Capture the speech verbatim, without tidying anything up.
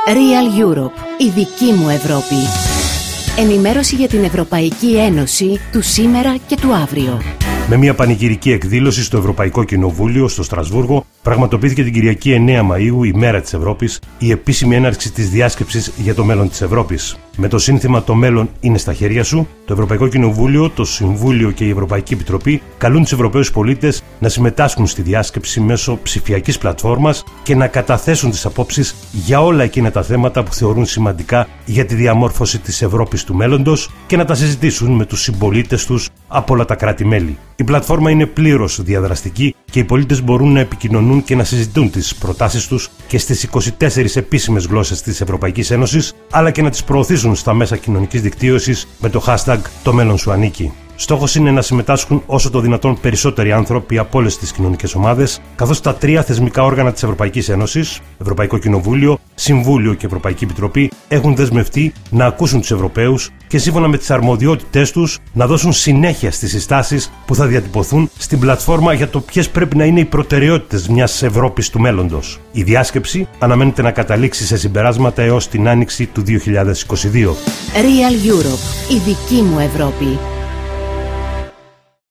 Real Europe, η δική μου Ευρώπη. Ενημέρωση για την Ευρωπαϊκή Ένωση του σήμερα και του αύριο. Με μια πανηγυρική εκδήλωση στο Ευρωπαϊκό Κοινοβούλιο στο Στρασβούργο, πραγματοποιήθηκε την Κυριακή εννέα Μαΐου, η Μέρα της Ευρώπης, η επίσημη έναρξη της διάσκεψης για το μέλλον της Ευρώπης. Με το σύνθημα «Το μέλλον είναι στα χέρια σου», το Ευρωπαϊκό Κοινοβούλιο, το Συμβούλιο και η Ευρωπαϊκή Επιτροπή καλούν τους Ευρωπαίους πολίτες να συμμετάσχουν στη διάσκεψη μέσω ψηφιακής πλατφόρμας και να καταθέσουν τις απόψεις για όλα εκείνα τα θέματα που θεωρούν σημαντικά για τη διαμόρφωση της Ευρώπης του μέλλοντος και να τα συζητήσουν με τους συμπολίτες τους από όλα τα κράτη-μέλη. Η πλατφόρμα είναι πλήρως διαδραστική και οι πολίτες μπορούν να επικοινωνούν και να συζητούν τις προτάσεις τους και στις είκοσι τέσσερις επίσημες γλώσσες της Ευρωπαϊκής Ένωσης, αλλά και να τις προωθήσουν στα μέσα κοινωνικής δικτύωσης με το hashtag «Το μέλλον σου ανήκει». Στόχος είναι να συμμετάσχουν όσο το δυνατόν περισσότεροι άνθρωποι από όλες τις κοινωνικές ομάδες, καθώς τα τρία θεσμικά όργανα της Ευρωπαϊκής Ένωσης, Ευρωπαϊκό Κοινοβούλιο, Συμβούλιο και Ευρωπαϊκή Επιτροπή, έχουν δεσμευτεί να ακούσουν τους Ευρωπαίους και σύμφωνα με τις αρμοδιότητές τους να δώσουν συνέχεια στις συστάσεις που θα διατυπωθούν στην πλατφόρμα για το ποιες πρέπει να είναι οι προτεραιότητες μιας Ευρώπης του μέλλοντος. Η διάσκεψη αναμένεται να καταλήξει σε συμπεράσματα έως την άνοιξη του δύο χιλιάδες είκοσι δύο. Real Europe, η δική μου Ευρώπη.